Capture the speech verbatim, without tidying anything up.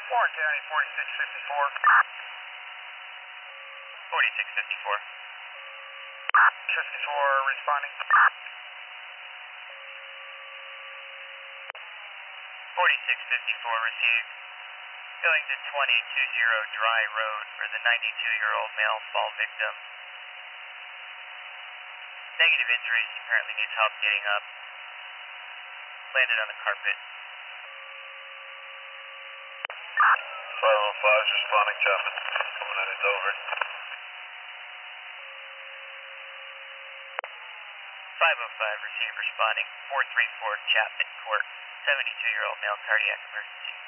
Warren County, forty-six fifty-four. forty-six fifty-four. fifty-four responding. forty-six fifty-four received. Going to twenty twenty Dry Road for the ninety-two-year-old male fall victim. Negative injuries, apparently needs help getting up. Landed on the carpet. five oh five is responding, Chapman. Coming in at Dover. five oh five received responding. four three four Chapman Court. seventy-two-year-old male cardiac emergency.